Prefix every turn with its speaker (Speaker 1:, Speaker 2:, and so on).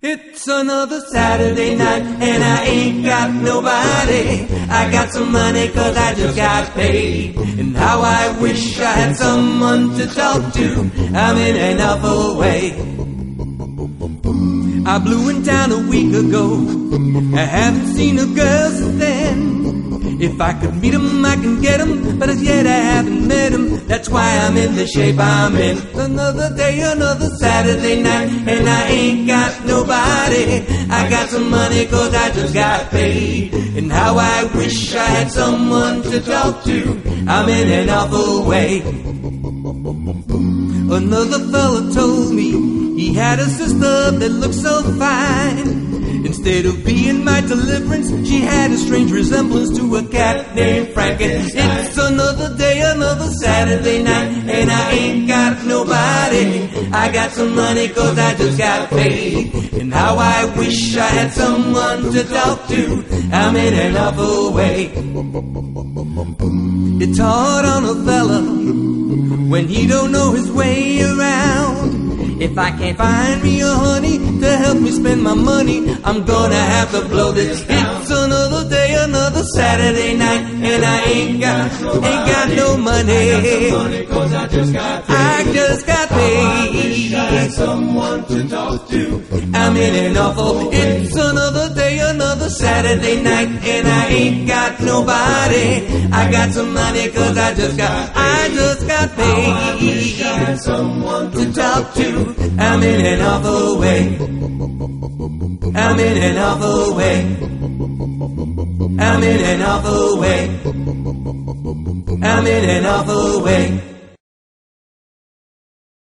Speaker 1: It's another Saturday night and I ain't got nobody. I got some money 'cause I just got paid. And how I wish I had someone to talk to. I'm in an awful way. I blew in town a week ago. I haven't seen a girl since then. If I could meet 'em, I can get 'em, but as yet I haven't met 'em. That's why I'm in the shape I'm in. Another day, another Saturday night, and I ain't got nobody. I got some money 'cause I just got paid. And how I wish I had someone to talk to. I'm in an awful way. Another fella told me he had a sister that looked so fine. Instead of being my deliverance, she had a strange resemblance to a cat named Frankenstein. It's another day, another Saturday night, and I ain't got nobody. I got some money 'cause I just got paid. And how I wish I had someone to talk to. I'm in an awful way. It's hard on a fella when he don't know his way around. If I can't find me a honey to help me spend my money, I'm gonna have to blow this down. It's another day, another Saturday night, and I ain't got no money. I just got paid. I had someone to talk to. I'm in an awful. It's another day, another Saturday night, and I ain't got nobody. I got some money 'cause I just got paid. I wish I had someone to talk to. I'm in an awful way. I'm in an awful way. I'm in an awful way. I'm in an awful way.